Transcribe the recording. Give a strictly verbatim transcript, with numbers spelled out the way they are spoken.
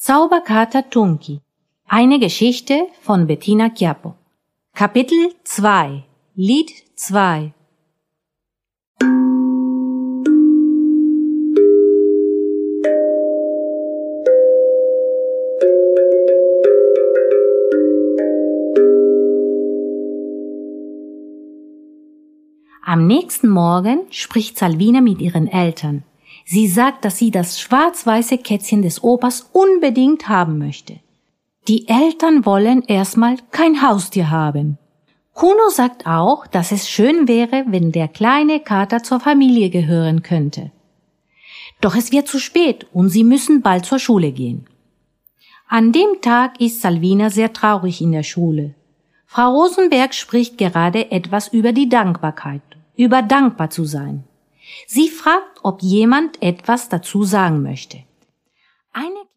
Zauberkater Tunki. Eine Geschichte von Bettina Chiappo. Kapitel zwei. Lied zwei. Am nächsten Morgen spricht Salvina mit ihren Eltern. Sie sagt, dass sie das schwarz-weiße Kätzchen des Opas unbedingt haben möchte. Die Eltern wollen erstmal kein Haustier haben. Kuno sagt auch, dass es schön wäre, wenn der kleine Kater zur Familie gehören könnte. Doch es wird zu spät und sie müssen bald zur Schule gehen. An dem Tag ist Salvina sehr traurig in der Schule. Frau Rosenberg spricht gerade etwas über die Dankbarkeit, über dankbar zu sein. Sie fragt, ob jemand etwas dazu sagen möchte. Eine